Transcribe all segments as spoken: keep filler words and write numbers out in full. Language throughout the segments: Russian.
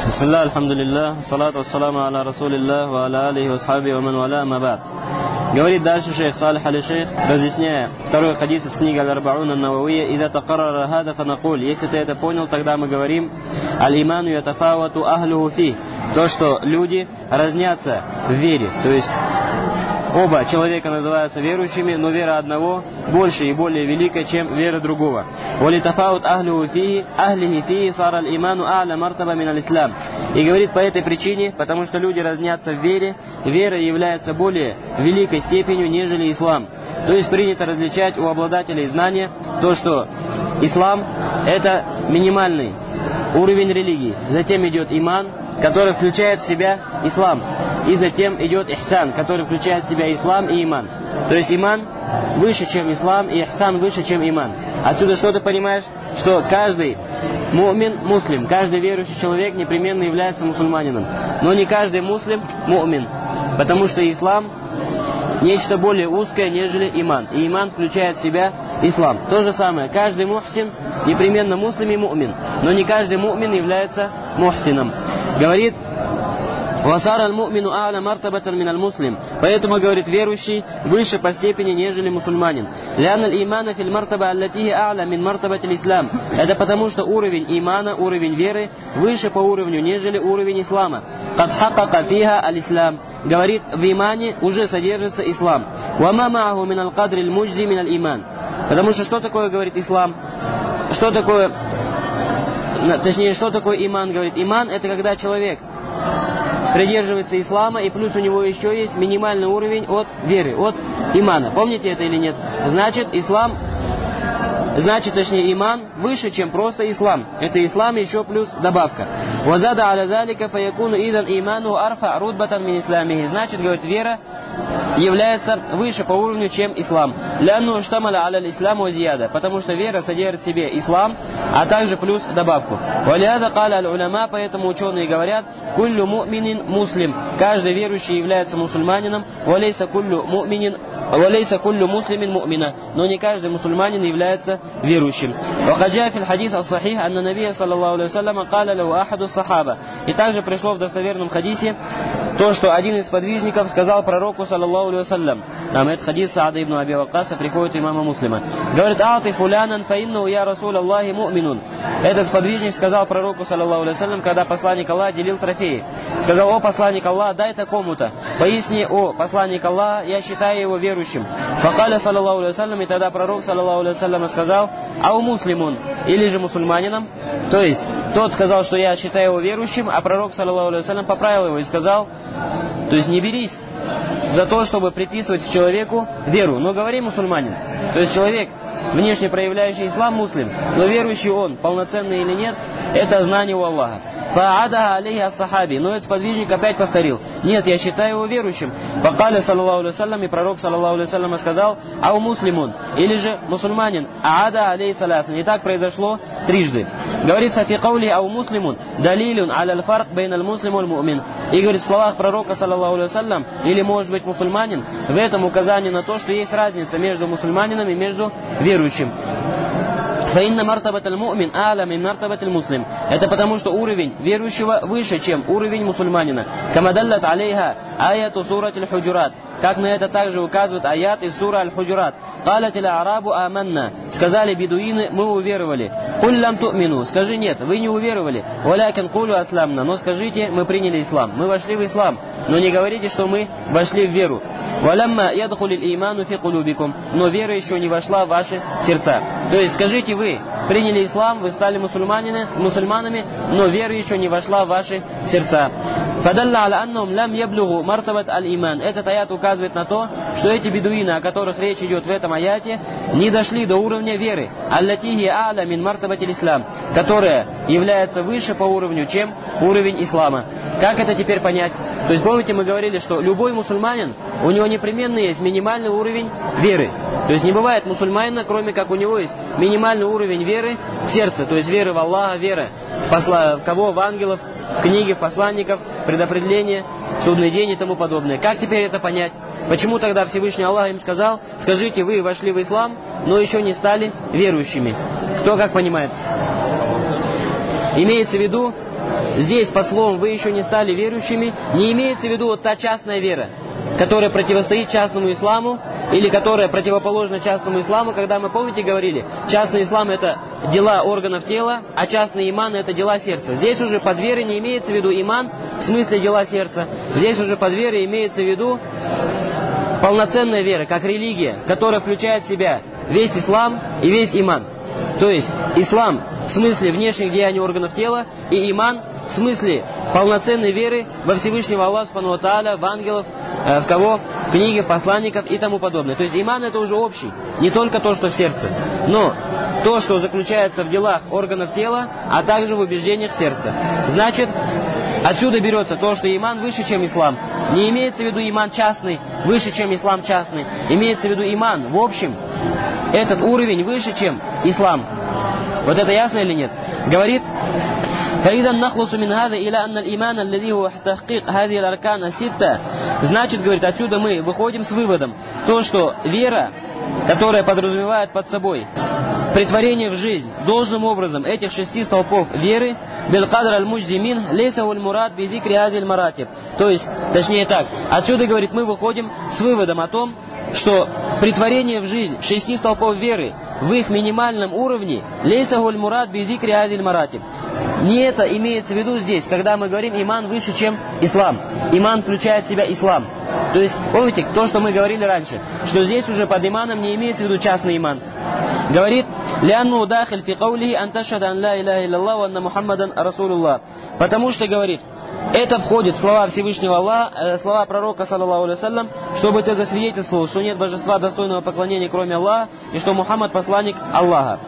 Бисмилля, альхамдулилля, салату вассаламу аля расулилля, ва аля алихи васхаби ва ман валя, ама ба'д. Говорит дальше шейх Салих аль-Шейх, разъясняя второй хадис из книги Аль-Арбаун ан-Нававия: «Иза тақаррара хада фанакуль». Если ты это понял, тогда мы говорим: «Аль-иману ятафавату ахлюху фи». То, что люди разнятся в вере, то есть оба человека называются верующими, но вера одного больше и более велика, чем вера другого. «Валитафаут ахлюху фи, ахлихи фи, сара аль-иману а'ля мартаба мин аль-ислам». И говорит по этой причине, потому что люди разнятся в вере, вера является более великой степенью, нежели ислам. То есть принято различать у обладателей знания то, что ислам – это минимальный уровень религии. Затем идет иман, который включает в себя ислам. И затем идет ихсан, который включает в себя ислам и иман. То есть иман выше, чем ислам, и ихсан выше, чем иман. Отсюда что ты понимаешь? Что каждый му'мин – муслим, каждый верующий человек непременно является мусульманином. Но не каждый муслим – му'мин, потому что ислам – нечто более узкое, нежели иман. И иман включает в себя ислам. То же самое, каждый мухсин непременно муслим и му'мин, но не каждый му'мин является мухсином. Говорит: «Васара аль-му'мину а'ля мартабатан мин аль-муслим». Поэтому, говорит, верующий выше по степени, нежели мусульманин. «Ляна аль-имана фил мартаба аллатихи а'ля мин мартабати ислам». Это потому, что уровень имана, уровень веры выше по уровню, нежели уровень ислама. «Кад хакака фиха аль-ислам». Говорит, в имане уже содержится ислам. «Вама ма'аху мин аль-кадри аль-муджзи мин аль-иман». Потому что что такое, говорит, ислам? Что такое, точнее, что такое иман, говорит? Иман – это когда человек придерживается ислама, и плюс у него еще есть минимальный уровень от веры, от имана. Помните это или нет? Значит, ислам, значит, точнее, иман выше, чем просто ислам. Это ислам еще плюс добавка. «Вазада аля залика фаякуну идан иману арфа рудбатан мин исламихи». Значит, говорит, вера является выше по уровню, чем ислам. «Лянну штамаля аля ислам ва зияда». Потому что вера содержит в себе ислам, а также плюс добавку. «Валиада каля аль-уляма». Поэтому ученые говорят: «Куллю му'минин муслим». Каждый верующий является мусульманином. «Валейса куллю му'минин валейса куллю муслимин му'мина». Но не каждый мусульманин является верующим. «Вахаджа фил хадис ас-сахих анна набия саллаллаху алейхи вассаляма каля лау ахаду сахаба». И также пришло в достоверном хадисе то, что один из подвижников сказал пророку саллаллаху алейхи вассалям. Нам этот хадис Саада ибн Аби Ваккаса приходит имама Муслима. Говорит: «Ати фулянан фаинну я расул Аллахи му'минун». Этот сподвижник сказал пророку саллаллаху алейхи вассалям, когда посланник Аллаха делил трофеи. Сказал: «О посланник Аллаха, дай такому-то». Поясни: «О посланник Аллаха, я считаю его верующим». Факаля саллаллаху алейхи вассалям, и тогда пророк саллаллаху алейхи вассалям сказал: «Ау муслимун», или же мусульманином. То есть тот сказал, что я считаю его верующим, а пророк саллаллаху алейхи вассалям поправил его и сказал: то есть не берись за то, чтобы приписывать к человеку веру, но говори мусульманин. То есть человек, внешне проявляющий ислам, муслим, но верующий он, полноценный или нет, это знание у Аллаха. Фаадаха алейхи ас-сахаби. Но этот сподвижник опять повторил: нет, я считаю его верующим. Факаля саллаллаху алейхи вассалям, и пророк саллаллаху алейхи вассалям сказал: ау муслимун, или же мусульманин. Аада алейхи салясан. И так произошло трижды. Говорит: фи каули ау муслимун далилун аля аль-фарк бейн аль-муслим валь-му'мин. И говорит, в словах пророка саллаллаху алейхи вассалям, или может быть мусульманин, в этом указание на то, что есть разница между мусульманином и между верующим. «Фаинна мартабат аль-му'мин а'ля мин мартабат аль-муслим». Это потому, что уровень верующего выше, чем уровень мусульманина. «Камадаллат алейха аяту сурат аль-худжурат». Как на это также указывает аят из сура аль-худжурат. «Калат аль-арабу аманна». Сказали бедуины: мы уверовали. «Куль лам ту'мину». Скажи: нет, вы не уверовали. «Валякин кулю асламна». Но скажите: мы приняли ислам. Мы вошли в ислам. Но не говорите, что мы вошли в веру. «Валямма ядхулил иману фи кулубикум». Но вера еще не вошла в ваши сердца. То есть скажите: вы приняли ислам, вы стали мусульманами, мусульманами, но вера еще не вошла в ваши сердца. «Фадалла аля аннум лам яблугу мартабат аль-иман». Этот аят указывает на то, что эти бедуины, о которых речь идет в этом аяте, не дошли до уровня веры, аллатихи а'ля мин мартабат аль-ислам, которая является выше по уровню, чем уровень ислама. Как это теперь понять? То есть помните, мы говорили, что любой мусульманин, у него непременно есть минимальный уровень веры. То есть не бывает мусульманина, кроме как у него есть минимальный уровень веры в сердце, то есть веры в Аллаха, вера в, посла, в кого, в ангелов, в книги, в посланников, предопределение, судный день и тому подобное. Как теперь это понять? Почему тогда Всевышний Аллах им сказал: скажите, вы вошли в ислам, но еще не стали верующими? Кто как понимает? Имеется в виду, здесь под словом «вы еще не стали верующими» не имеется в виду вот та частная вера, которая противостоит частному исламу, или которая противоположна частному исламу, когда мы, помните, говорили, частный ислам — это дела органов тела, а частный иман — это дела сердца. Здесь уже под верой не имеется в виду иман, в смысле дела сердца. Здесь уже под верой имеется в виду полноценная вера, как религия, которая включает в себя весь ислам и весь иман. То есть ислам в смысле внешних деяний органов тела и иман в смысле полноценной веры во Всевышнего Аллаха Субхану ва Тааля, в ангелов, в кого? В книги, в посланников и тому подобное. То есть иман — это уже общий, не только то, что в сердце, но то, что заключается в делах органов тела, а также в убеждениях сердца. Значит, отсюда берется то, что иман выше, чем ислам. Не имеется в виду иман частный, выше, чем ислам частный. Имеется в виду иман в общем, этот уровень выше, чем ислам. Вот это ясно или нет? Говорит: فإذا نخلص من هذا إلى أن الإيمان الذي هو تحقيق هذه الأركان الستة. Значит, говорит, отсюда мы выходим с выводом, то, что вера, которая подразумевает под собой претворение в жизнь должным образом этих шести столпов веры, بالقدر المجزي منه ليس هو المراد بذكر هذه المراتب. То есть, точнее так, отсюда, говорит, мы выходим с выводом о том, что претворение в жизнь шести столпов веры в их минимальном уровне ليس هو المراد بذكر هذه المراتب. Не это имеется в виду здесь, когда мы говорим иман выше, чем ислам. Иман включает в себя ислам. То есть, помните, то, что мы говорили раньше, что здесь уже под иманом не имеется в виду частный иман. Говорит: لأنه داخل في قوله أن تشهد أن لا إله إلا الله وأن محمدا رسول الله. Потому что, говорит, это входит в слова Всевышнего Аллаха, слова пророка, саллаллаху алейхи ва саллям, чтобы ты засвидетельствовал, что нет божества достойного поклонения, кроме Аллаха, и что Мухаммад посланник Аллаха.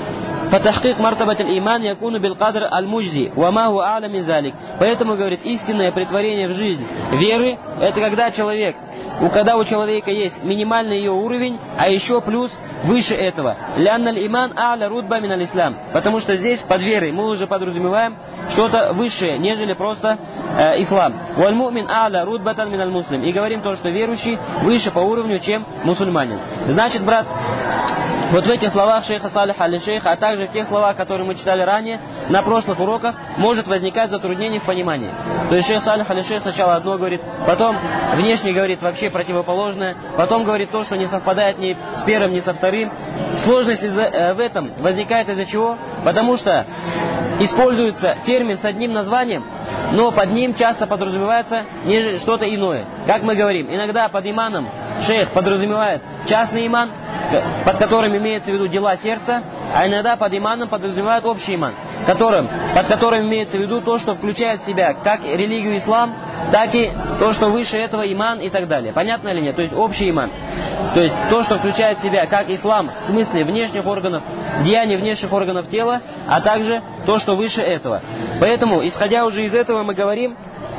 فتحقيق مرتبة الإيمان يكون بالقدر المجزي وما هو أعلى من ذلك. Поэтому, говорит, истинное претворение в жизнь веры — это когда человек, у когда у человека есть минимальный ее уровень, а еще плюс выше этого. لأن الإيمان أعلى رتبة من الإسلام. Потому что здесь под верой мы уже подразумеваем что-то высшее, нежели просто э, ислам. والمؤمن أعلى رتبة من المسلم. И говорим то, что верующий выше по уровню, чем мусульманин. Значит, брат, вот в этих словах шейха Салиха аль-Шейха, а также в тех словах, которые мы читали ранее, на прошлых уроках, может возникать затруднение в понимании. То есть шейх Салих аль-Шейх сначала одно говорит, потом внешне говорит вообще противоположное, потом говорит то, что не совпадает ни с первым, ни со вторым. Сложность из- э, в этом возникает из-за чего? Потому что используется термин с одним названием, но под ним часто подразумевается что-то иное. Как мы говорим, иногда под иманом шейх подразумевает частный иман, под которым имеется в виду дела сердца, а иногда под иманом подразумевают общий иман, которым, под которым имеется в виду то, что включает в себя как религию ислам, так и то, что выше этого иман и так далее. Понятно или нет? То есть общий иман. То есть то, что включает в себя как ислам в смысле внешних органов, деяний внешних органов тела, а также то, что выше этого. Поэтому, исходя уже из этого, мы говорим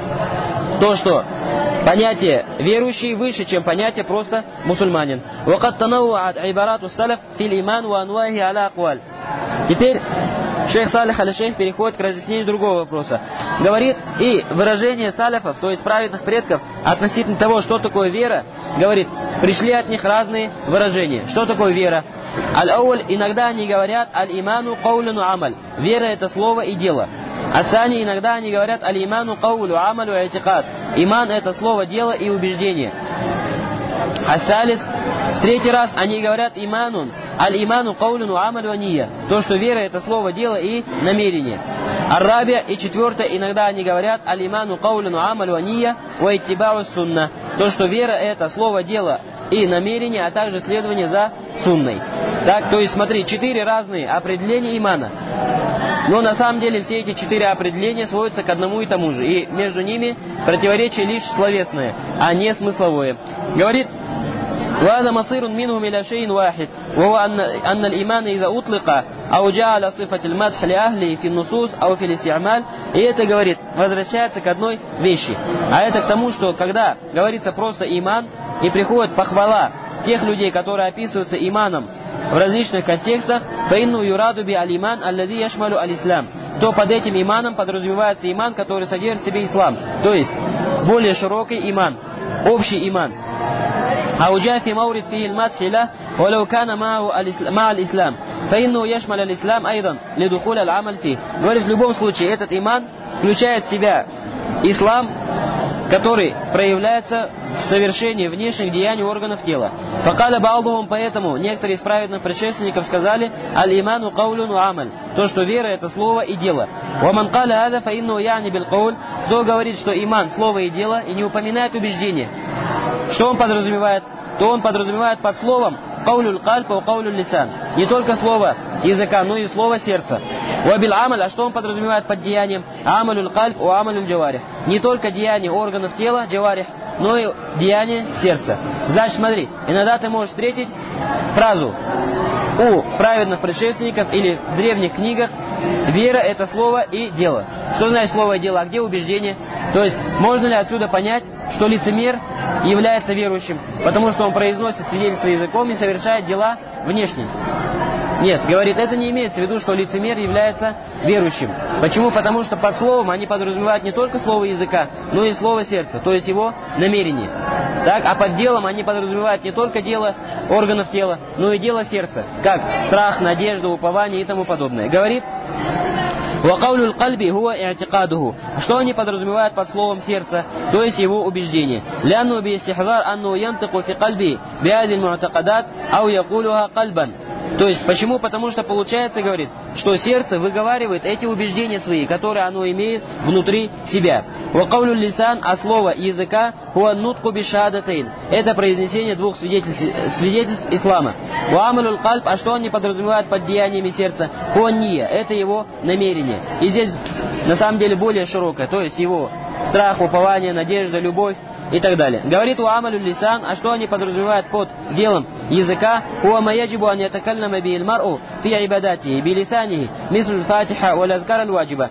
то, что понятие верующий выше, чем понятие просто мусульманин. وقد تنوعت عبارات السلف في الإيمان وأنواعه على أقوال. Теперь шейх Салих аль-Шейх переходит к разъяснению другого вопроса. Говорит, и выражение салифов, то есть праведных предков, относительно того, что такое вера, говорит, пришли от них разные выражения. Что такое вера? Аль-Ауль, иногда они говорят аль-иману каулюну амаль. Вера — это слово и дело. Асани, иногда они говорят аль-иману каулю амалю айтикад. Иман — это слово, дело и убеждение. Асалис, в третий раз они говорят иманун, аль-иману каулюну амалю ания. То, что вера — это слово, дело и намерение. Ар-Раби, и четвертое, иногда они говорят аль-иману каулюну амалю ания ва иттибау сунна. То, что вера — это слово, дело и намерение, а также следование за сунной. Так, то есть смотри, четыре разные определения имана. Но на самом деле все эти четыре определения сводятся к одному и тому же. И между ними противоречие лишь словесное, а не смысловое. Говорит: وهذا مصير منهم إلى شيء واحد وهو أن أن الإيمان إذا أطلق أو جعل صفة المدح لأهله في النصوص أو في الاستعمال. И это, говорит, возвращается к одной вещи. А это к тому, что когда говорится просто иман и приходит похвала тех людей, которые описываются иманом в различных контекстах, фаинну юраду би алиман аллази яшмалу алислам, то под этим иманом подразумевается иман, который содержит в себе ислам, то есть более широкий иман, общий иман. أو جاء في مورد فيه المدح له ولو كان معه مع الإسلام فإنه يشمل الإسلام أيضا لدخول العمل فيه. Говорит, в любом случае этот иман включает в себя ислам, который проявляется в совершении внешних деяний органов тела. Факаля ба'духум, поэтому некоторые из праведных предшественников сказали: аль-иману каулюн ва амаль, то, что вера это слово и дело. Ва ман каля ада фа инну я'ни бил кауль, кто говорит, что иман слово и дело, и не упоминает убеждение, что он подразумевает? То он подразумевает под словом каулюл кальб ва каулюл лисан, не только слово языка, но и слово сердца. Ва бил амаль, а что он подразумевает под деянием? Амалюл кальб ва амалюл джаварих, не только деяние органов тела, джаварих, но и деяние сердца. Значит, смотри, иногда ты можешь встретить фразу у праведных предшественников или в древних книгах: вера это слово и дело. Что значит слово и дело? А где убеждение? То есть, можно ли отсюда понять, что лицемер является верующим, потому что он произносит свидетельство языком и совершает дела внешне? Нет, говорит, это не имеется в виду, что лицемер является верующим. Почему? Потому что под словом они подразумевают не только слово языка, но и слово сердца, то есть его намерение. Так? А под делом они подразумевают не только дело органов тела, но и дело сердца, как страх, надежда, упование и тому подобное. Говорит: وَقَوْلُ الْقَلْبِ هُوَ اِعْتِقَادُهُ, что они подразумевают под словом сердца, то есть его убеждение. لأنه باستحضار أنه ينطق في قلبه بهذه المعتقدات أو يقولها قلبا. То есть, почему? Потому что получается, говорит, что сердце выговаривает эти убеждения свои, которые оно имеет внутри себя. وَقَوْلُ اللِّسَانِ, а слово языка هُوَ النُّطْقُ بِشَهَادَتَيْنِ, это произнесение двух свидетельств, свидетельств ислама. وَعَمَلُ الْقَلْبِ, а что они подразумевают под деяниями сердца? هُوَ النِّيَّة, это его намерение. И здесь на самом деле более широкое, то есть его страх, упование, надежда, любовь и так далее. Говорит: у амалю лисан, а что они подразумевают под делом языка? Уа маяджибу ан ятакаллама бил мар'у фи ибадатихи би лисанихи мислу фатиха ва азкар аль-ваджиба.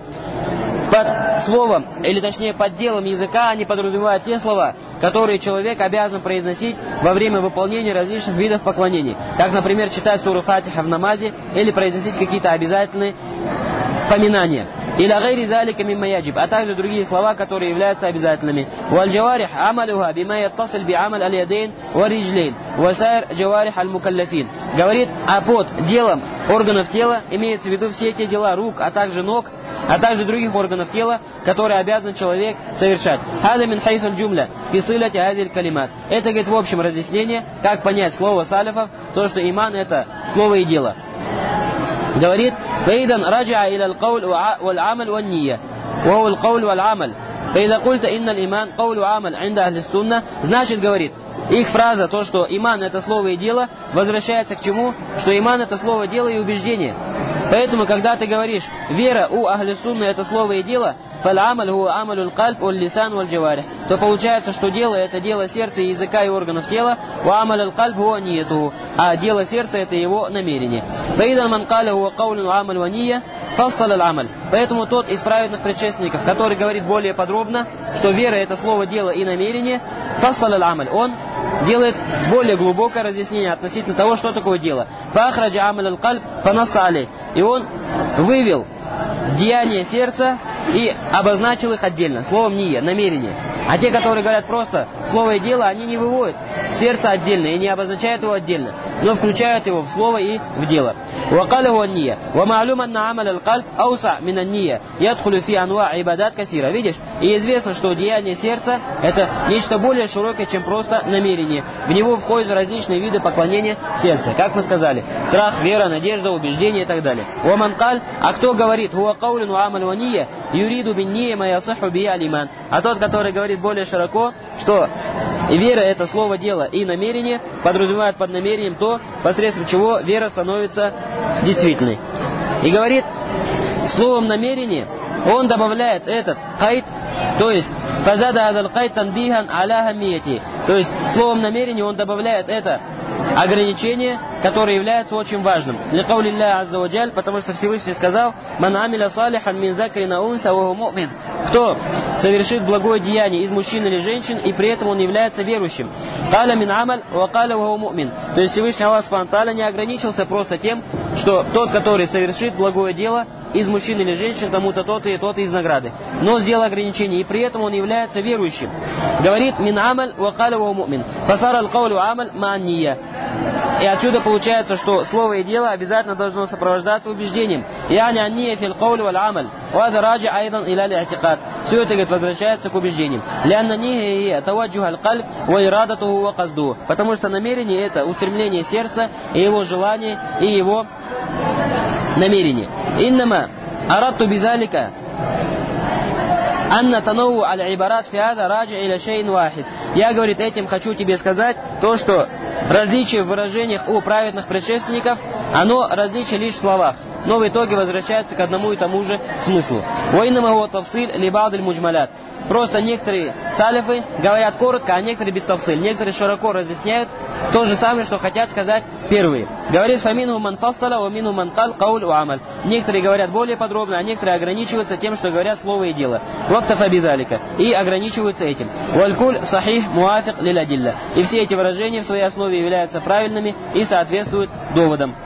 Под словом, или точнее под делом языка, они подразумевают те слова, которые человек обязан произносить во время выполнения различных видов поклонений. Как, например, читать суру Фатиха в намазе или произносить какие-то обязательные поминания. Или гайри залика мимма яджиб, а также другие слова, которые являются обязательными. Валь джаварих амалуха бима яттасиль би амаль аль-ядейн ва риджлейн ва сайр джаварих аль-мукаллафин. Говорит, а под делом органов тела имеется в виду все те дела рук, а также ног, а также других органов тела, которые обязан человек совершать. Хада мин хайсуль джумля фи силати хазиль калимат. Это, говорит, в общем разъяснение, как понять слово салифов, то, что иман это слово и дело. Говорит: فإذا رجع إلى القول والعمل والنية وهو القول والعمل فإذا قلت إن الإيمان قول وعمل عند أهل السنة, значит, говорит, их фраза, то, что иман это слово и дело, возвращается к чему? Что иман это слово, дело и убеждение. Поэтому, когда ты говоришь вера у ахли сунны это слово и дело, фаль-амаль хуа амалюл кальб валь лисан валь джаварих, то получается, что дело это дело сердца, языка и органов тела, ва амалюл кальб хуа ниятуху, а дело сердца это его намерение. Фаидан ман каля хуа каулин ва амаль ва ния фассал аль-амаль. Поэтому тот из праведных предшественников, который говорит более подробно, что вера это слово, дело и намерение, фассал аль-амаль, он делает более глубокое разъяснение относительно того, что такое дело. Фахраджа амаль аль-кальб фанасса алей. И он вывел деяния сердца и обозначил их отдельно, словом ния, намерение. А те, которые говорят просто слово и дело, они не выводят сердце отдельно и не обозначают его отдельно, но включают его в слово и в дело. وقال هو النية ومعلوم أن عمل القلب أوسع من النية يدخل في أنواع عبادات كثيرة. Видишь? И известно, что деяние сердца это нечто более широкое, чем просто намерение. В него входят различные виды поклонения сердца. Как мы сказали, страх, вера, надежда, убеждение и так далее. ومن قال, а кто говорит هو قول وعمل ونية يريد بالنية ما يصح به الإيمان. А тот, который говорит более широко, что вера это слово, дело и намерение, подразумевает под намерением то, посредством чего вера становится действительной. И говорит, словом намерение он добавляет этот кайт, то есть фазада адал кайт танбихан аля хамияти, то есть словом намерение он добавляет это ограничение, которое является очень важным. Ликаули Аллах азза ва джаль, потому что Всевышний сказал: «Ман амиля салихан мин закрин ау унса ва хуа му'мин». Кто совершит благое деяние из мужчин или женщин, и при этом он является верующим. Каля мин амаль ва каля ва хуа му'мин. То есть Всевышний Аллах субхану ва тааля не ограничился просто тем, что тот, который совершит благое дело из мужчин или женщин, тому-то тот и тот из награды, но сделал ограничение, и при этом он является верующим. Говорит: «Мин амаль ва каля ва хуа му'мин». Фасара аль-каулю амаль ма ния. И отсюда получается, что слово и дело обязательно должно сопровождаться убеждением. Яни анния фил каули валь амаль. وهذا راجع أيضا إلى الاعتقاد. Все это, говорит, возвращается к убеждениям. لأن نية توجه القلب وإرادته وقصده. Потому что намерение это устремление сердца и его желание и его намерение. إنما أردت بذلك أن تنوع العبارات في هذا راجع إلى شيء واحد. Я, говорит, этим хочу тебе сказать то, что различие в выражениях у праведных предшественников, оно различие лишь в словах, но в итоге возвращается к одному и тому же смыслу. وإنما هو تفصيل لبعض المجملات. Просто некоторые салифы говорят коротко, а некоторые бит-тафсиль. Некоторые широко разъясняют то же самое, что хотят сказать первые. Говорит фаминхум ман фассаля ва минхум ман кал кауль ва амаль. Некоторые говорят более подробно, а некоторые ограничиваются тем, что говорят слово и дело. Вактафа бидалика. И ограничиваются этим. Валькуль сахих муафик лил адилля. И все эти выражения в своей основе являются правильными и соответствуют доводам.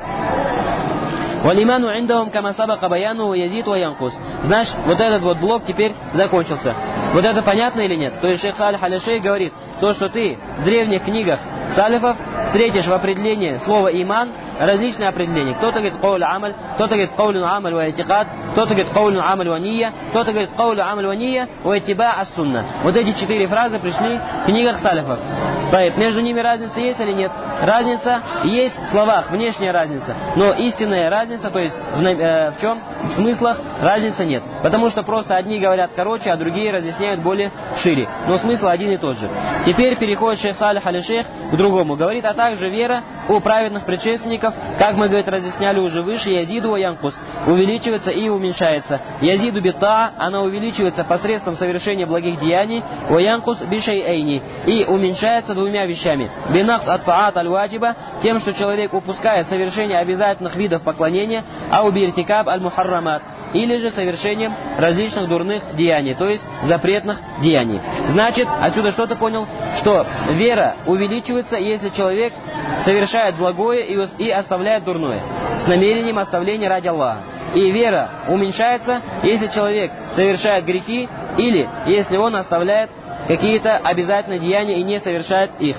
Валиману индахум кама сабака баяну язид ва янкус. Значит, вот этот вот блок теперь закончился. Вот это понятно или нет? То есть шейх Салих аль-Шейх говорит, то, что ты в древних книгах салифов встретишь в определении слова иман различные определения. Кто-то говорит кауль амаль, кто-то говорит кауль амаль ва этикад, кто-то говорит кауль амаль ва ния, кто-то говорит кауль амаль ва ния ва иттиба ас-сунна. Вот эти четыре фразы пришли в книгах салифов. Между ними разница есть или нет? Разница есть в словах, внешняя разница. Но истинная разница, то есть в, э, в чем? В смыслах разницы нет. Потому что просто одни говорят короче, а другие разъясняют более шире. Но смысл один и тот же. Теперь переходит шейх Салих аль-Шейх к другому. Говорит, а также вера у праведных предшественников, как мы, говорит, разъясняли уже выше, язиду ва янкус, увеличивается и уменьшается. Язиду бита, она увеличивается посредством совершения благих деяний, ва янкус бишайэйни, и уменьшается двумя вещами. Бинакс ат-таат аль-ваджиба, тем, что человек упускает совершение обязательных видов поклонения, а убиртикаб аль-мухаррамат, или же совершением различных дурных деяний, то есть запретных деяний. Значит, отсюда что ты понял? Что вера увеличивается, если человек совершает благое и, и оставляет дурное, с намерением оставления ради Аллаха. И вера уменьшается, если человек совершает грехи, или если он оставляет какие-то обязательные деяния и не совершает их.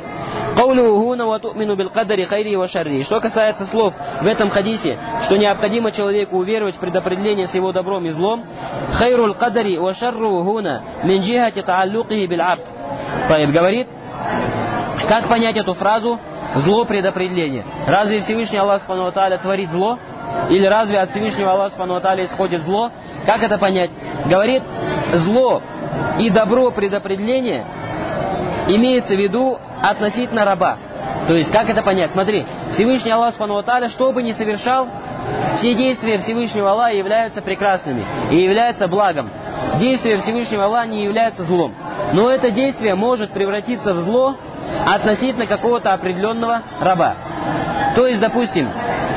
Что касается слов в этом хадисе, что необходимо человеку уверовать в предопределение с его добром и злом, говорит, как понять эту фразу «зло предопределение»? Разве Всевышний Аллах Субхану ва Тааля творит зло? Или разве от Всевышнего Аллаха Субхану ва Тааля исходит зло? Как это понять? Говорит, зло и добро предопределения имеется в виду относительно раба. То есть, как это понять? Смотри, Всевышний Аллах Субхану ва Тааля, что бы ни совершал, все действия Всевышнего Аллаха являются прекрасными и являются благом. Действия Всевышнего Аллаха не являются злом. Но это действие может превратиться в зло относительно какого-то определенного раба. То есть, допустим,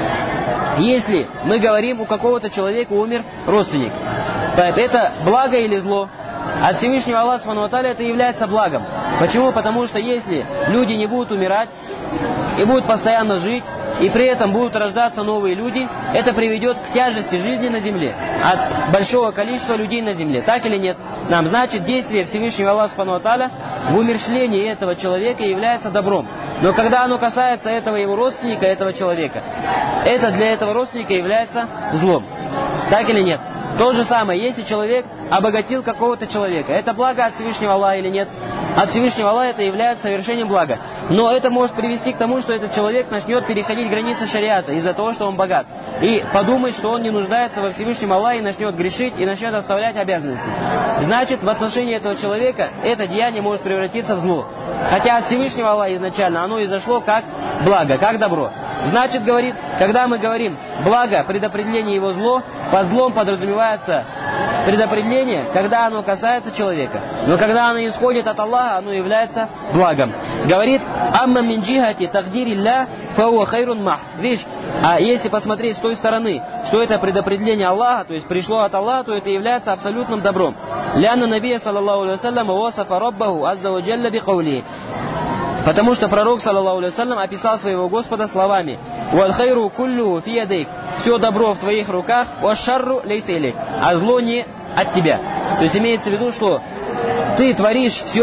если мы говорим, у какого-то человека умер родственник, то это благо или зло? От Всевышнего Аллаха Субхану ва Тааля это является благом. Почему? Потому что если люди не будут умирать и будут постоянно жить, и при этом будут рождаться новые люди, это приведет к тяжести жизни на земле от большого количества людей на земле. Так или нет? Нам, значит, действие Всевышнего Аллаха Субхану ва Тааля в умерщвлении этого человека является добром. Но когда оно касается этого его родственника, этого человека, это для этого родственника является злом. Так или нет? То же самое, если человек обогатил какого-то человека, это благо от Всевышнего Аллаха или нет? От Всевышнего Аллаха это является совершением блага. Но это может привести к тому, что этот человек начнет переходить границы шариата из-за того, что он богат. И подумает, что он не нуждается во Всевышнем Аллахе, и начнет грешить, и начнет оставлять обязанности. Значит, в отношении этого человека это деяние может превратиться в зло. Хотя от Всевышнего Аллаха изначально оно изошло как благо, как добро. Значит, говорит, когда мы говорим благо, предопределение его зло, под злом подразумевается предопределение, когда оно касается человека. Но когда оно исходит от Аллаха, оно является благом. Говорит, «Амма мин джихати тагдирилля фауа хайрун мах». Видишь, а если посмотреть с той стороны, что это предопределение Аллаха, то есть пришло от Аллаха, то это является абсолютным добром. «Лянна набия, саллаллаху алейхи вассалям, васафа раббаху азза ва джалля би каули». Потому что пророк, саллаллаху алейхи вассалям, описал своего Господа словами: «Валь хайру куллю фи ядейк». Все добро в твоих руках, ва шарру лейса илейк. А зло не от тебя. То есть имеется в виду, что ты творишь все,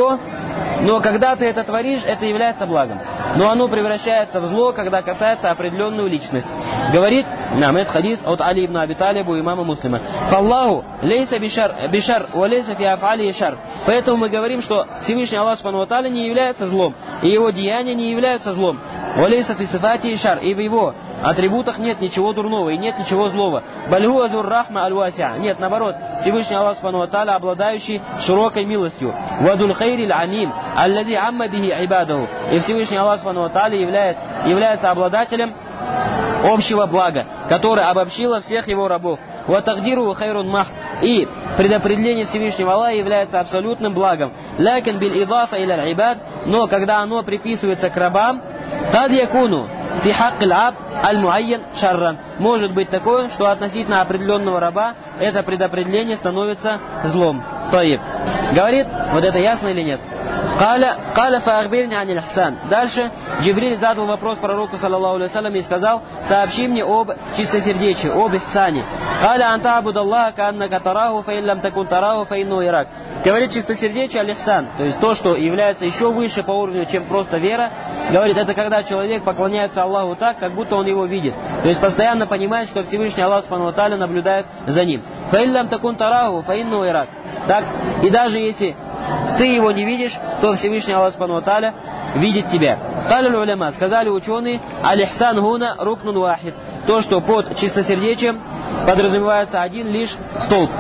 Но когда ты это творишь, это является благом. Но оно превращается в зло, когда касается определенную личность. Говорит нам этот хадис от Али ибн Аби Талиба у имама Муслима. «Фаллаху лейса бишар, бишар, ва лейса фи афали шар». Поэтому мы говорим, что Всевышний Аллах Субхану ва Тааля не является злом, и его деяния не являются злом. «Ва лейса фи сифати шар», и в его атрибутах нет ничего дурного и нет ничего злого. «Бальгу азур рахма аль-васиа». Нет, наоборот, Всевышний Аллах Субхану ва Тааля обладающий широкой милостью. «Вадуль хайрил амим, аллази амма бихи айбадаху». И Всевышний Аллах Субхану ва Тааля является, является обладателем общего блага, который обобщило всех его рабов. «Ватахдиру хайрун мах». И предопределение Всевышнего Аллаха является абсолютным благом. «Лякин бил идафа иля аль-ибад». Но когда оно приписывается к рабам, «тад якуну фи хаккил абд аль-муайян шарран». Может быть такое, что относительно определенного раба это предопределение становится злом. Таиб. Говорит, вот это ясно или нет? Каля, каля фаахбирни анил ихсан. Дальше Джибриль задал вопрос пророку, саллаллаху алейхи вассалям, и сказал: сообщи мне об чистосердечии, об ихсане. Каля анта абудаллаха кааннака тараху, фаин лам такун тараху, фаинну ирак. Говорит, чистосердечие аль-ихсан, то есть то, что является еще выше по уровню, чем просто вера. Говорит, это когда человек поклоняется Аллаху так, как будто он его видит. То есть постоянно понимает, что Всевышний Аллах Субхану ва Тааля наблюдает за ним. Фаин лам такун тараху, фаинну ирак. Так, и даже если ты его не видишь, то Всевышний Аллах Субхану ва Тааля видит тебя. Калю уляма, сказали ученые, аль-ихсан гуна рукнун вахид. То, что под чистосердечием подразумевается один лишь столб.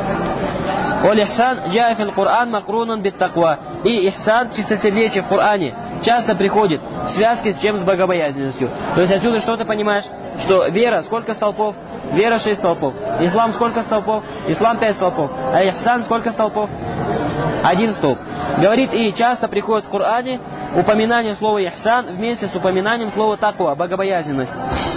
Оль-ихсан джаа фил Кур'ан макрунан бит таква. И ихсан, чистосердечие в Коране, часто приходит в связке с чем? С богобоязненностью. То есть отсюда что ты понимаешь? Что вера сколько столпов? Вера шесть столпов. Ислам сколько столпов? Ислам пять столпов. А ихсан сколько столпов? Один столб. Говорит, и часто приходит в Коране упоминание слова ихсан вместе с упоминанием слова таква, богобоязненность.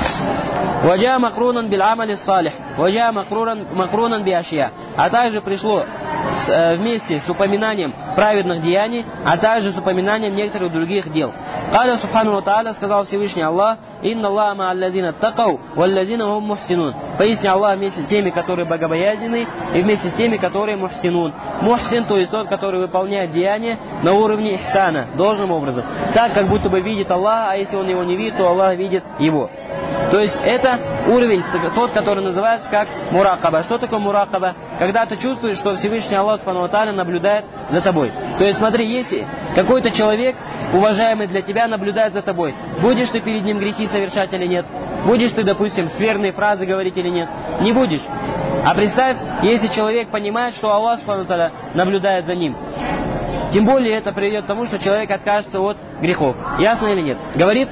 Ваджа макрунан бил амали салих, ваджа макрунан би ашья. А также пришло с, э, вместе с упоминанием праведных деяний, а также с упоминанием некоторых других дел. Каля субхану ва тааля, сказал Всевышний Аллах: инна Аллаха ма аллазина такау, валлазина хум мухсинун. Поясни, Аллах вместе с теми, которые богобоязненны, и вместе с теми, которые мухсинун. Мухсин, то есть тот, который выполняет деяния на уровне ихсана, должным образом. Так, как будто бы видит Аллах, а если он его не видит, то Аллах видит его. То есть это уровень, тот, который называется как муракаба. Что такое муракаба? Когда ты чувствуешь, что Всевышний Аллах Субхану ва Тааля наблюдает за тобой. То есть смотри, если какой-то человек, уважаемый для тебя, наблюдает за тобой, будешь ты перед ним грехи совершать или нет? Будешь ты, допустим, скверные фразы говорить или нет? Не будешь. А представь, если человек понимает, что Аллах Субхану ва Тааля наблюдает за ним. Тем более это приведет к тому, что человек откажется от грехов. Ясно или нет? Говорит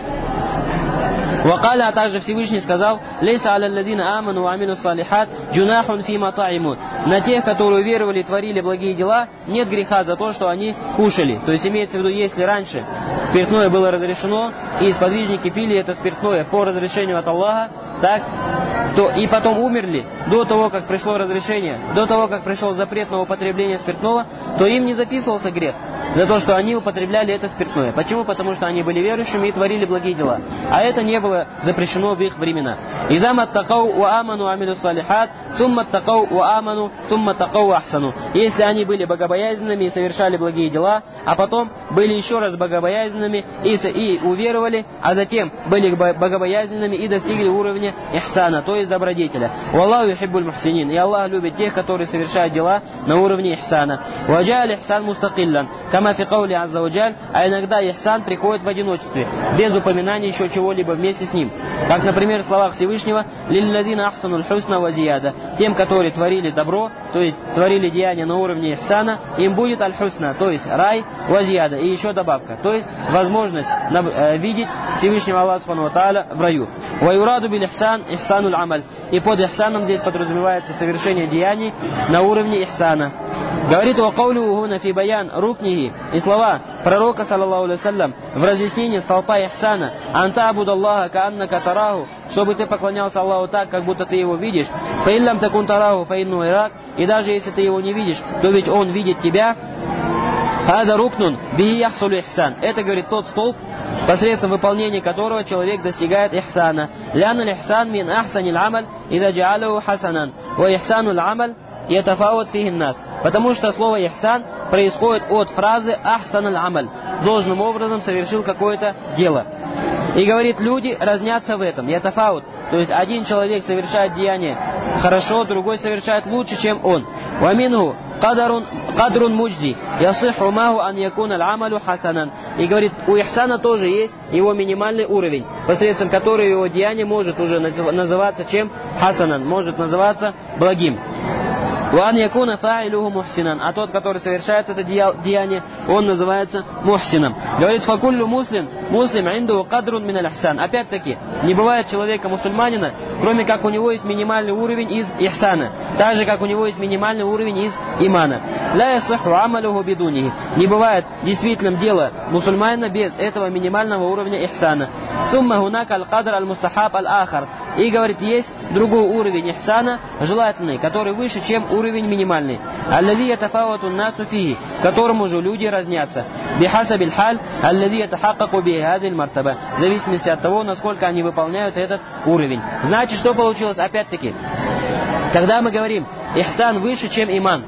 Вакаля, а также Всевышний сказал: «Лейса аля аллазина аману ва амилу салихат джунахун фима таимун». На тех, которые веровали и творили благие дела, нет греха за то, что они кушали. То есть имеется в виду, если раньше спиртное было разрешено, и сподвижники пили это спиртное по разрешению от Аллаха, так, то и потом умерли до того, как пришло разрешение, до того, как пришел запрет на употребление спиртного, то им не записывался грех за то, что они употребляли это спиртное. Почему? Потому что они были верующими и творили благие дела. А это не было запрещено в их времена. «Изам аттакау ва аману амилу салихат, сумма аттакау ва аману, сумма аттакау ва ахсану». Если они были богобоязненными и совершали благие дела, а потом были еще раз богобоязненными и, и уверовали, а затем были богобоязненными и достигли уровня ихсана, то есть добродетеля. «Валлаху юхиббуль мухсинин». И Аллах любит тех, которые совершают дела на уровне ихсана. «Ваджа аль-ихсан мустакиллян». Кама фи каули азза ваджаль, а иногда ихсан приходит в одиночестве, без упоминания еще чего-либо вместе с ним. Как, например, в словах Всевышнего: «Лилладина ахсануль хусна ва зияда». Тем, которые творили добро, то есть творили деяния на уровне ихсана, им будет аль-хусна, то есть рай, ва зияда, и еще добавка, то есть возможность э, видеть Всевышнего Аллаха Субхану ва Тааля в раю. «Ва юраду бил ихсан ихсануль амаль». И под ихсаном здесь подразумевается совершение деяний на уровне ихсана. Говорит: «Ва каулюху хуна фи баян рукнихи». И слова пророка, саллаллаху алейхи вассалям, в разъяснении столпа ихсана: «Анта абудаллаха кааннака тараху», чтобы ты поклонялся Аллаху так, как будто ты его видишь. «Фаиллам такун тараху фаинну ирак». И даже если ты его не видишь, то ведь он видит тебя. «Хада рукнун бихи яхсулу ихсан». Это, говорит, тот столб, посредством выполнения которого человек достигает ихсана. «Ляна лихсан мин ахсанил амаль ида джаалаху хасанан, ва ихсануль амаль ятафаут фихин нас». Потому что слово ихсан происходит от фразы «ахсан аль-амаль», должным образом совершил какое-то дело. И говорит, люди разнятся в этом. Ятафаут. То есть один человек совершает деяние хорошо, другой совершает лучше, чем он. Ваминху кадрун кадрун муджди ясиху маху ан якуна аль-амалу хасанан. И говорит, у ихсана тоже есть его минимальный уровень, посредством которого его деяние может уже называться чем хасанан, может называться благим. Ван якуна фаилуху мухсинан, а тот, который совершает это деяние, он называется мухсином. Говорит, факуллю муслим, муслим инду кадрун мин аль-ихсан. Опять-таки, не бывает человека мусульманина, кроме как у него есть минимальный уровень из ихсана, так же, как у него есть минимальный уровень из имана. Ла ясиху амалуху бидунихи. Не бывает действительным дело мусульманина без этого минимального уровня ихсана. Сумма хунака аль-кадр аль-мустахаб аль-ахар. И, говорит, есть другой уровень ихсана, желательный, который выше, чем уровень минимальный. Аллади ятафавату насу фихи, которому же люди разнятся. Бихасабиль халь, аллади ятахакаку бихадиль мартаба. В зависимости от того, насколько они выполняют этот уровень. Значит, что получилось? Опять-таки, когда мы говорим, ихсан выше, чем иман,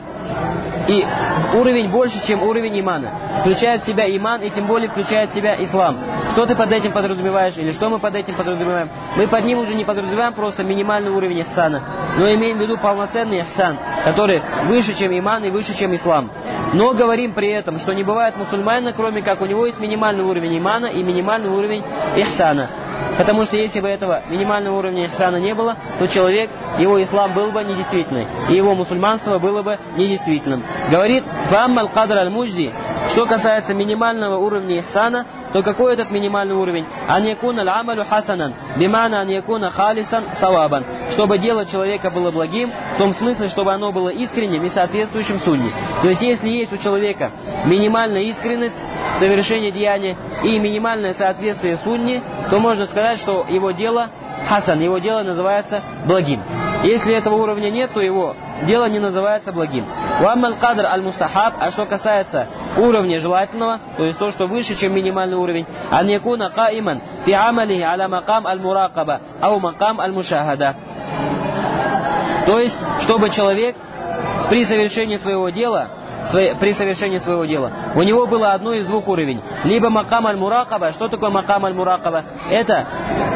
и уровень больше, чем уровень имана, включает в себя иман и тем более включает в себя ислам. Что ты под этим подразумеваешь или что мы под этим подразумеваем? Мы под ним уже не подразумеваем просто минимальный уровень ихсана, но имеем в виду полноценный ихсан, который выше, чем иман и выше, чем ислам. Но говорим при этом, что не бывает мусульманина, кроме как у него есть минимальный уровень имана и минимальный уровень ихсана. Потому что если бы этого минимального уровня ихсана не было, то человек, его ислам был бы недействительным, и его мусульманство было бы недействительным. Говорит, «Фаммаль кадр аль-муджди», что касается минимального уровня ихсана, то какой этот минимальный уровень? «Ан якуна аль-амалю хасанан», бимана ан якуна халисан савабан, чтобы дело человека было благим, в том смысле, чтобы оно было искренним и соответствующим сунне. То есть, если есть у человека минимальная искренность в совершении деяния и минимальное соответствие сунне, то можно сказать, что его дело хасан, его дело называется благим. Если этого уровня нет, то его дело не называется благим. Уаммаль кадр аль-мустахаб, а что касается уровня желательного, то есть то, что выше, чем минимальный уровень, ан якуна каиман фи амалихи аля макам аль-муракаба ау макам аль-мушахада. То есть, чтобы человек при совершении своего дела при совершении своего дела у него было одно из двух уровней. Либо макам аль-муракаба. Что такое макам аль-муракаба? Это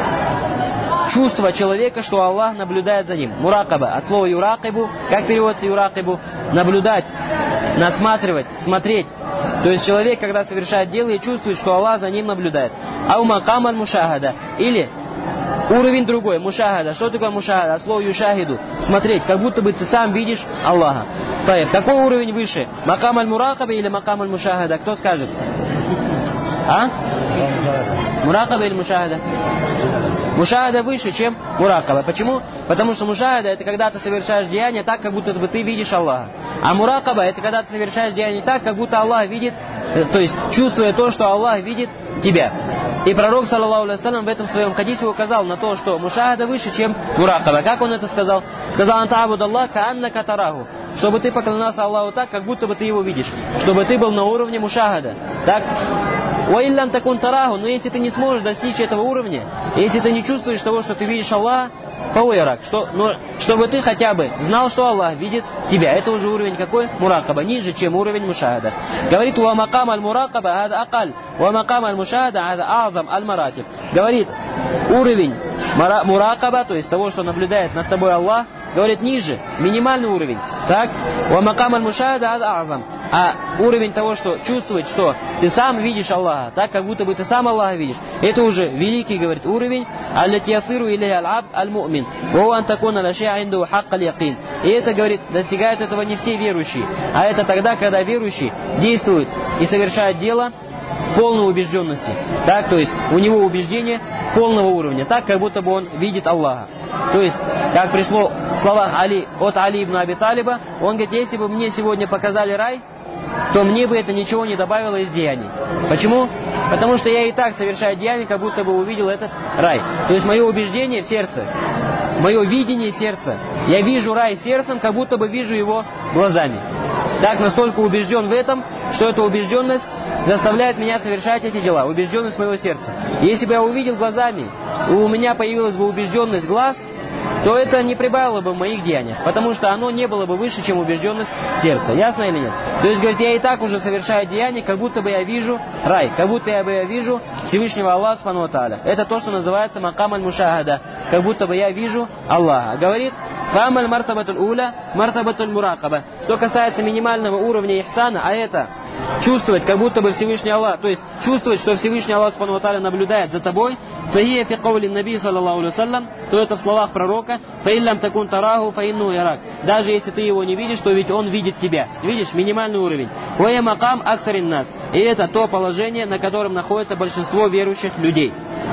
чувство человека, что Аллах наблюдает за ним. Муракаба. От слова юракибу. Как переводится юракибу? Наблюдать, надсматривать, смотреть. То есть человек, когда совершает дело, и чувствует, что Аллах за ним наблюдает. Ау макам аль-мушахада. Или уровень другой, мушахада. Что такое мушахада? От слова юшахиду. Смотреть, как будто бы ты сам видишь Аллаха. Таиб. Какой уровень выше? Макам аль-муракаба или макам аль-мушахада? Кто скажет? А? Муракаба или мушахада? Мушахада выше, чем муракаба. Почему? Потому что мушахада — это когда ты совершаешь деяние так, как будто бы ты видишь Аллаха. А муракаба — это когда ты совершаешь деяние так, как будто Аллах видит, то есть чувствуя то, что Аллах видит тебя. И пророк, саллаллаху алейхи вассалям, в этом своем хадисе указал на то, что мушахада выше, чем муракаба. Как он это сказал? Сказал: «Анта абуд Аллах кааннака тараху», чтобы ты поклонялся Аллаху так, как будто бы ты его видишь. Чтобы ты был на уровне мушахада. Так? «Уаиллям такун тараху», но если ты не сможешь достичь этого уровня, если ты не чувствуешь того, что ты видишь Аллаха, фауэрак, что, но, чтобы ты хотя бы знал, что Аллах видит тебя. Это уже уровень какой? Муракаба, ниже, чем уровень мушахада. Говорит: «Ва макам аль-муракаба ада акаль, ва макам аль-мушахада ада азам аль-маратиб». Говорит, уровень муракаба, то есть того, что наблюдает над тобой Аллах, говорит, ниже, минимальный уровень. Так? «Ва макам аль-мушахада ада азам». А уровень того, что чувствовать, что ты сам видишь Аллаха, так, как будто бы ты сам Аллаха видишь, это уже великий, говорит, уровень. «Аллати ясиру илейхи аль-абд аль-му'мин, ва хуа ан такуна ла шай'а инду хакк аль-якин». И это, говорит, достигают этого не все верующие, а это тогда, когда верующий действует и совершает дело полной убежденности. Так, то есть у него убеждение полного уровня, так, как будто бы он видит Аллаха. То есть, как пришло в словах Али, от Али ибн Аби Талиба, он говорит: если бы мне сегодня показали рай, то мне бы это ничего не добавило из деяний. Почему? Потому что я и так совершаю деяние, как будто бы увидел этот рай. То есть мое убеждение в сердце, мое видение сердца, я вижу рай сердцем, как будто бы вижу его глазами. Так, настолько убежден в этом, что эта убежденность заставляет меня совершать эти дела. Убежденность моего сердца. Если бы я увидел глазами, и у меня появилась бы убежденность глаз, то это не прибавило бы в моих деяниях, потому что оно не было бы выше, чем убежденность сердца. Ясно или нет? То есть, говорит, я и так уже совершаю деяние, как будто бы я вижу рай, как будто я бы я вижу Всевышнего Аллаха Субхану ва Тааля. Это то, что называется макам аль-мушахада, как будто бы я вижу Аллаха. Говорит, фамаль мартабатуль уля, мартабатуль муракаба. Что касается минимального уровня ихсана, а это чувствовать, как будто бы Всевышний Аллах, то есть чувствовать, что Всевышний Аллах Субхану ва Тааля наблюдает за тобой, фахия фи каули наби саллаллаху алейхи вассалям, то это в словах пророка, фаиллям такун тараху фаинну ярак. Даже если ты его не видишь, то ведь он видит тебя. Видишь, минимальный уровень. Вая макам аксарин нас. И это то положение, на котором находится большинство верующих людей.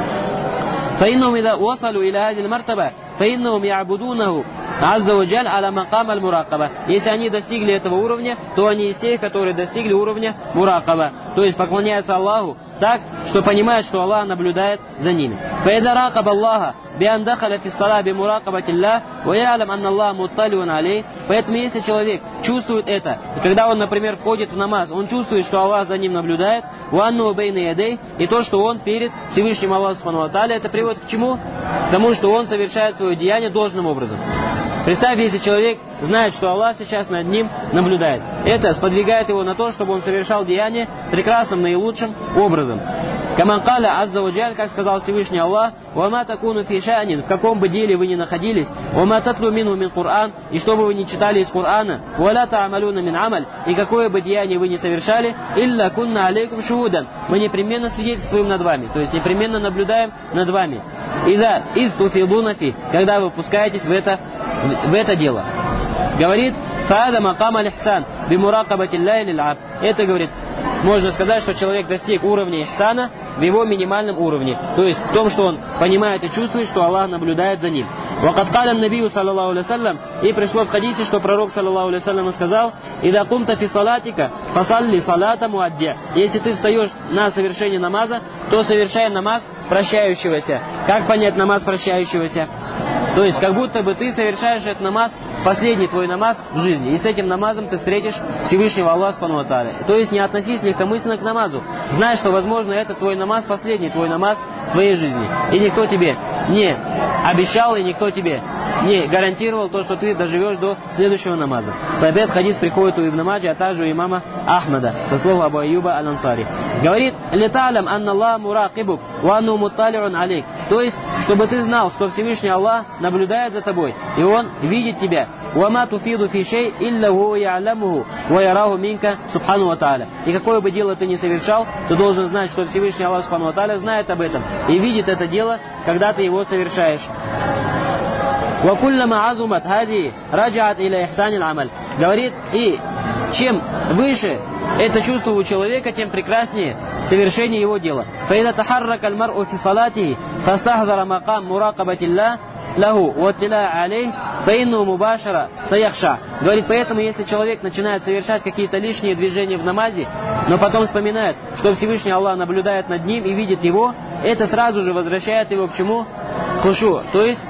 فإنهم إذا وصلوا إلى هذه المرتبة فإنهم يعبدونه عز وجل على مقام المراقبة. Если они достигли этого уровня, то они из тех, которые достигли уровня муракаба, то есть поклоняются Аллаху так, что понимают, что Аллах наблюдает за ними. فإذا راقب الله بأن دخل في الصلاة بمراقبة الله ويعلم أن الله مطلع عليه. Поэтому если человек чувствует это, и когда он, например, входит в намаз, он чувствует, что Аллах за ним наблюдает, وأنه بين يديه, и то, что он перед Всевышним Аллахом Субхану ва Тааля, это приводит к чему? К тому, что он совершает свое деяние должным образом. Представь, если человек знает, что Аллах сейчас над ним наблюдает. Это сподвигает его на то, чтобы он совершал деяние прекрасным, наилучшим образом. Каман каля азза ва джаль, как сказал Всевышний Аллах, «Вама такуну фи ша'нин», в каком бы деле вы ни находились, «Вама татлу мину мин Кур'ан», и что бы вы ни читали из Кур'ана, «Валя та'амалуна мин амаль», и какое бы деяние вы ни совершали, «Илля кунна алейкум шухудан», мы непременно свидетельствуем над вами, то есть непременно наблюдаем над вами. «Иза из туфидуна фи», когда вы пускаетесь в это, в, в это дело. Говорит, «Фаада макам аль-ихсан, бимуракабати лляхи лиль-абд». Это, говорит, можно сказать, что человек достиг уровня ихсана в его минимальном уровне. То есть в том, что он понимает и чувствует, что Аллах наблюдает за ним. وَقَدْ قَالَ النَّبِيُّ صلى الله عليه وسلم, и пришло в хадисе, что пророк саллаллаху алейхи вассалям сказал, «Ида кумта фи салатика, фасалли салата муаддя». Если ты встаешь на совершение намаза, то совершай намаз прощающегося. Как понять намаз прощающегося? То есть как будто бы ты совершаешь этот намаз, последний твой намаз в жизни. И с этим намазом ты встретишь Всевышнего Аллаха Субхану ва Тааля. То есть не относись легкомысленно к намазу. Знай, что, возможно, это твой намаз, последний твой намаз в твоей жизни. И никто тебе не обещал, и никто тебе не гарантировал то, что ты доживешь до следующего намаза. Опять хадис приходит у Ибн Маджи, а также у имама Ахмада, со слова Абу Аюба аль-Ансари. Говорит, «Литалям анна Аллах муракибук, ва анну мутталиун алейк». То есть, чтобы ты знал, что Всевышний Аллах наблюдает за тобой, и Он видит тебя. «Вама туфиду фи шей, илля гу я'лямуху, ва яраху минка субхану ва тааля». И какое бы дело ты ни совершал, ты должен знать, что Всевышний Аллах субхану ва тааля знает об этом и видит это дело, когда ты его совершаешь. وَكُلَّمَا عَظُمَتْ هَذِهِ رَجَعَتْ إِلَى إِحْسَانِ الْعَمَلِ. Говорит, и чем выше это чувство у человека, тем прекраснее совершение его дела. فَإِذَا تَحَرَّكَ الْمَرْءُ فِي صَلَاتِهِ فَاسْتَحْضَرَ مَقَامَ مُرَاقَبَةِ اللَّهِ лаху ваттиля алейх фаинну мубашара саяхша. Говорит, поэтому если человек начинает совершать какие-то лишние движения в намазе, но потом вспоминает, что Всевышний Аллах наблюдает над ним и видит его, это сразу же возвращает его к чему? Хушу, то есть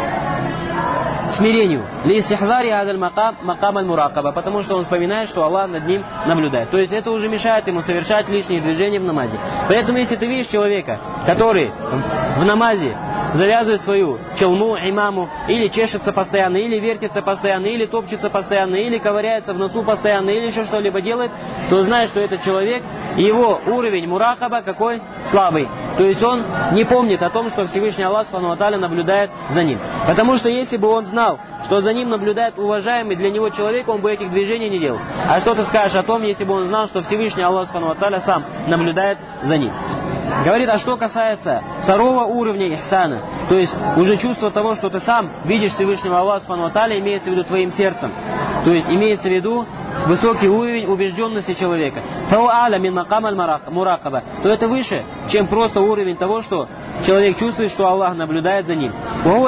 к смирению. Листихзари адаль макам макам аль-муракаба, потому что он вспоминает, что Аллах над ним наблюдает. То есть это уже мешает ему совершать лишние движения в намазе. Поэтому если ты видишь человека, который в намазе завязывает свою челму, имаму, или чешется постоянно, или вертится постоянно, или топчется постоянно, или ковыряется в носу постоянно, или еще что-либо делает, то знай, что этот человек, его уровень муракаба какой? Слабый. То есть он не помнит о том, что Всевышний Аллах Субхану ва Тааля наблюдает за ним. Потому что если бы он знал, что за ним наблюдает уважаемый для него человек, он бы этих движений не делал. А что ты скажешь о том, если бы он знал, что Всевышний Аллах Субхану ва Тааля сам наблюдает за ним? Говорит, а что касается второго уровня ихсана, то есть уже чувство того, что ты сам видишь Всевышнего Аллаха Субхану ва Тааля, имеется в виду твоим сердцем. То есть имеется в виду высокий уровень убежденности человека. То это выше, чем просто уровень того, что человек чувствует, что Аллах наблюдает за ним.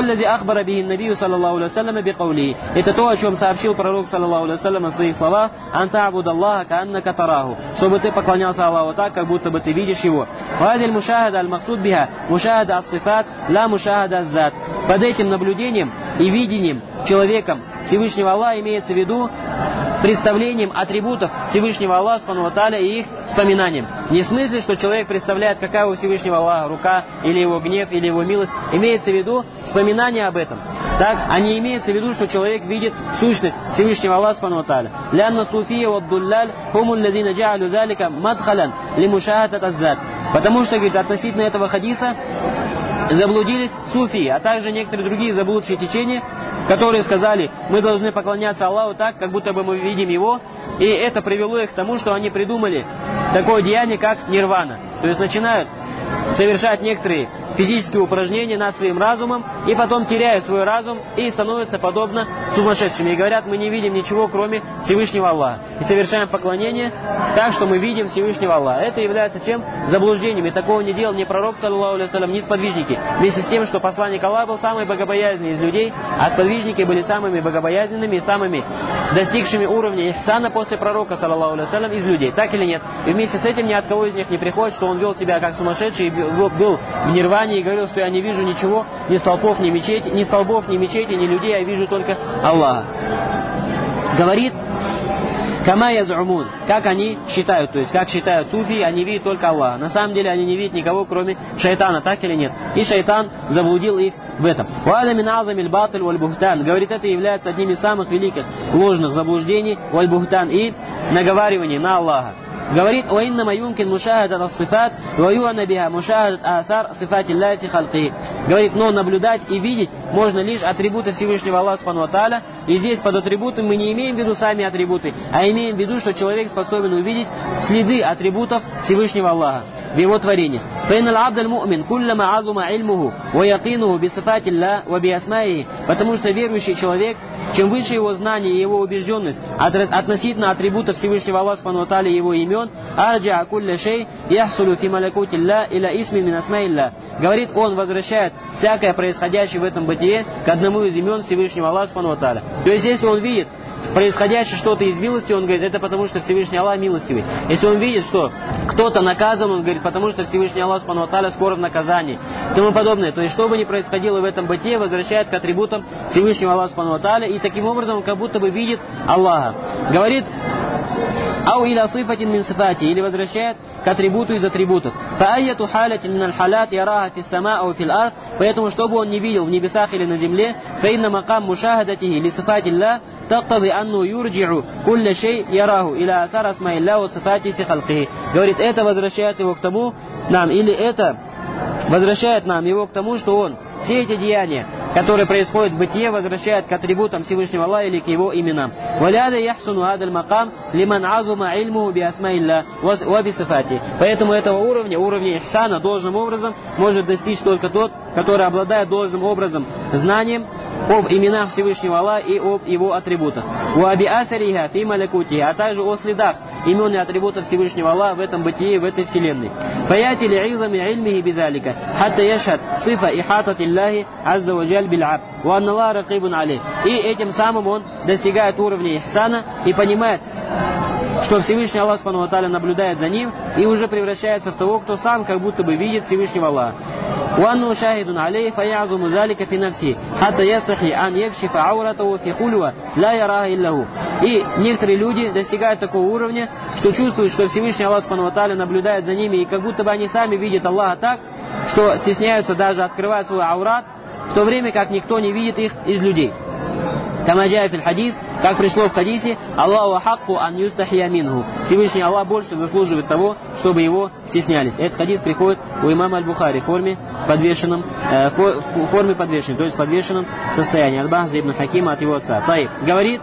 Это то, о чем сообщил пророк саллаллаху алейхи вассалям в своих словах: «Анта абуд Аллаха кааннака тараху», чтобы ты поклонялся Аллаху так, как будто бы ты видишь его. Под этим наблюдением и видением человеком Всевышнего Аллаха имеется в виду представлением атрибутов Всевышнего Аллаха Субхану ва Тааля и их вспоминанием. Не в смысле, что человек представляет, какая у Всевышнего Аллаха рука, или его гнев, или его милость. Имеется в виду вспоминание об этом. Так, а не имеется в виду, что человек видит сущность Всевышнего Аллаха субхану ва тааля. Лянна суфия ва дуллаль хуму ллазина джа'алю залика мадхалян лимушахатат аззат. Потому что, говорит, относительно этого хадиса заблудились суфии, а также некоторые другие заблудшие течения, которые сказали, мы должны поклоняться Аллаху так, как будто бы мы видим Его, и это привело их к тому, что они придумали такое деяние, как нирвана. То есть начинают совершать некоторые физические упражнения над своим разумом, и потом теряют свой разум и становятся подобно сумасшедшими. И говорят, мы не видим ничего, кроме Всевышнего Аллаха. И совершаем поклонение так, что мы видим Всевышнего Аллаха. Это является чем? Заблуждением. И такого не делал ни пророк, саллаллаху алейхи ва саллям, ни сподвижники. Вместе с тем, что посланник Аллаха был самый богобоязненный из людей, а сподвижники были самыми богобоязненными и самыми достигшими уровня ихсана после пророка, саллаллаху алейхи ва саллям, из людей. Так или нет? И вместе с этим ни от кого из них не приходит, что он вел себя как сумасшедший и был в нирване, и говорил, что я не вижу ничего, ни столпов, ни мечети, ни столбов, ни мечети, ни людей, я вижу только Аллаха. Говорит, кама язумун, как они считают, то есть как считают суфии, они видят только Аллаха. На самом деле они не видят никого, кроме шайтана, так или нет? И шайтан заблудил их в этом. Говорит, это является одним из самых великих ложных заблуждений, валь-бухтан, и наговаривание на Аллаха. Говорит, وَإِنَّمَا يُمْكِنْ مُشَاهَدَةَ الصِّفَاتِ وَيُعْنَ بِهَا مُشَاهَدَةَ آثَارِ صِفَاتِ اللَّهِ فِي خَلْقِهِ. Говорит, но наблюдать и видеть можно лишь атрибуты Всевышнего Аллаха субхану ва тааля. И здесь под атрибутом мы не имеем в виду сами атрибуты, а имеем в виду, что человек способен увидеть следы атрибутов Всевышнего Аллаха в его творениях. فَإِنَّ الْعَبْدَ الْمُؤْمِنِ كُلَّمَا عَظُمَ عِلْمُهُ وَيَقِينُهُ بِصِفَاتِ اللَّهِ وَبِأَسْمَائِهِ. Потому что верующий человек, чем выше его знание и его убежденность относительно атрибутов Всевышнего Аллаха субхану ва тааля и его имен, арджа кулля шей яхсулу фи малакути лла иля исми мин асмаи лла. Говорит, он возвращает всякое происходящее в этом бытие к одному из имен Всевышнего Аллаха субхану ва тааля. То есть, если он видит происходящее что-то из милости, он говорит, это потому что Всевышний Аллах милостивый. Если он видит, что кто-то наказан, он говорит, потому что Всевышний Аллах субхану ва тааля скоро в наказании. И тому подобное. То есть, что бы ни происходило в этом бытие, возвращает к атрибутам Всевышнего Аллаха субхану ва тааля, и таким образом он как будто бы видит Аллаха. Говорит, ау иля сифатин мин сифати, или возвращает к атрибуту из атрибутов. Фаайяту халятин мин аль-халят яраха фис сама ау фил ард. Поэтому, чтобы он не видел в небесах или на земле, фаинна макам мушахадатихи ли сифати лла тактази анну юрджиу кулля шей яраху иля асар асма илля ва сифати фи халкихи. Говорит, это возвращает его к тому, нам, или это возвращает нам его к тому, что он все эти деяния, которые происходят в бытие, возвращает к атрибутам Всевышнего Аллаха или к его именам. Валяда яхсуну адаль макам лиман азума ильмуху би асмаилля ва би сифати. Поэтому этого уровня, уровня ихсана, должным образом может достичь только тот, который обладает должным образом знанием об именах Всевышнего Аллаха и об его атрибутах. Уаби асариха фи малякути, а также о следах имен и атрибутов Всевышнего Аллаха в этом бытии, в этой вселенной. Фаяти ли изами ильмихи бизалика, хатта яшхад сифа ихатати Аллахи азза ва джаль биль абд, ва анна Аллах ракибун алейх. И этим самым он достигает уровня ихсана и понимает, что Всевышний Аллах субхану ва тааля наблюдает за ним и уже превращается в того, кто сам как будто бы видит Всевышнего Аллаха. وأنه شاهد عليه فيعظم ذلك في نفسه حتى يستحي أن يكشف عورته في خلوة لا يراها إلا هو. И некоторые люди достигают такого уровня, что чувствуют, что Всевышний Аллах субхану ва тааля наблюдает за ними, и как будто бы они сами видят Аллаха так, что стесняются даже открывать свой аурат, в то время как никто не видит их из людей. Камаджая фил хадис, как пришло в хадисе, Аллаху хакку ан юстахия минху. Всевышний Аллах больше заслуживает того, чтобы его стеснялись. Этот хадис приходит у имама Аль-Бухари в форме подвешенном, э, в форме подвешенной, то есть в подвешенном состоянии. Аль-Бахз ибн Хакима от его отца. Таиб говорит,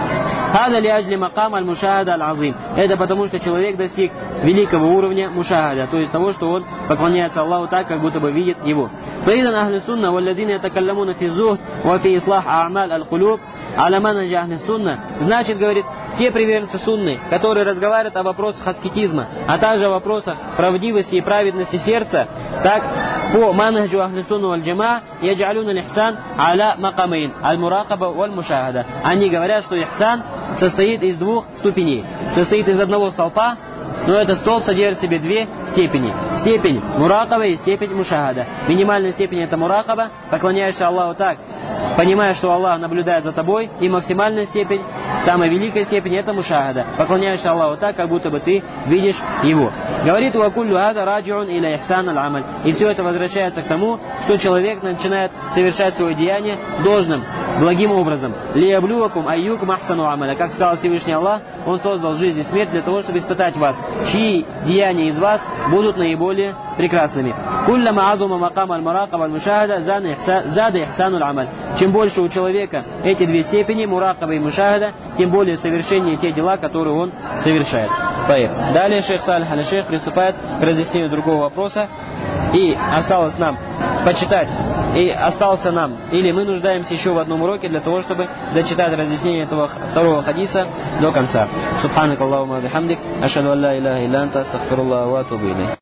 хада ли аджли макам аль-мушахада аль-азим. Это потому, что человек достиг великого уровня мушахада, то есть того, что он поклоняется Аллаху так, как будто бы видит его. Фаидан ахли сунна валладина ятакалламуна фи зухд ва фи ислах а'маль аль-кулуб аля манхаджи ахли сунна. Значит, говорит, те приверженцы сунны, которые разговаривают о вопросах аскетизма, а также о вопросах правдивости и праведности сердца, так по манхаджу ахли сунна валь джамаа яджалюна лихсан аля макамейн аль-муракаба валь мушахада. Они говорят, что ихсан состоит из двух ступеней. Состоит из одного столпа, но этот столб содержит в себе две степени. Степень муракаба и степень мушахада. Минимальная степень это муракаба, поклоняешься Аллаху так, понимая, что Аллах наблюдает за тобой, и максимальная степень, самая великая степень — это мушахада. Поклоняешься Аллаху так, как будто бы ты видишь Его. Говорит: «Вакуллю ада раджиун иля ихсан аль-амаль». И все это возвращается к тому, что человек начинает совершать свое деяние должным, благим образом. «Лияблювакум айюкум ахсану амаля». Как сказал Всевышний Аллах, Он создал жизнь и смерть для того, чтобы испытать вас, чьи деяния из вас будут наиболее прекрасными. «Куллама адума макам аль-маракаб аль-мушахада зада ихсану аль-амаль». Чем больше у человека эти две степени, муракаба и мушахада, тем более совершеннее те дела, которые он совершает. Поехали. Далее шейх Салих аль-Шейх приступает к разъяснению другого вопроса. И осталось нам почитать, и остался нам, или мы нуждаемся еще в одном уроке для того, чтобы дочитать разъяснение этого второго хадиса до конца. Субханак Аллахумма бихамдик, ашхаду ан ла иляха илля анта, астагфируллаха ва атубу илейх.